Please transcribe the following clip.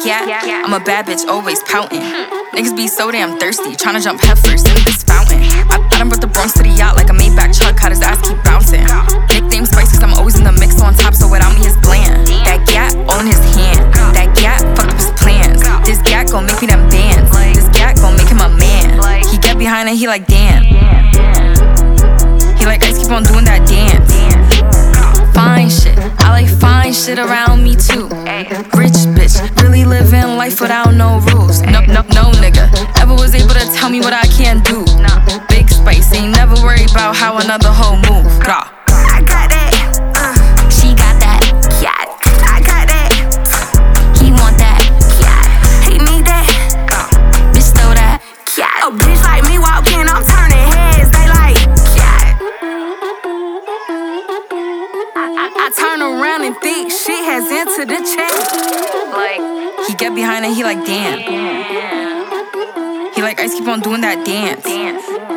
yak. I'm a bad bitch, always pouting. Niggas be so damn thirsty, tryna jump headfirst into this fountain. I done brought the Bronx to the yacht like a Maybach truck, how his ass keep bouncing. Nickname Spice cause I'm always in the mix on top, so without me it's bland. That gat all in his hand, that gat fucked up his plans. This gat gon' make me them bands, this gat gon' make him a man. He get behind and he like damn. He like ice, keep on doing that dance. Fine shit, I like fine shit around me too. Rich bitch, really living life without no rules. No nigga ever was able to tell me what I can't do. Big Spice, ain't never worried about how another hoe move. I got that, she got that, yeah. I got that, he want that, yeah. He need that, bitch throw that, yeah. A bitch like me walk in, I'm turning heads, they like, yeah. I turn around and think shit has entered the chat. Like, he get behind and he like damn. He like ice, keep on doing that dance.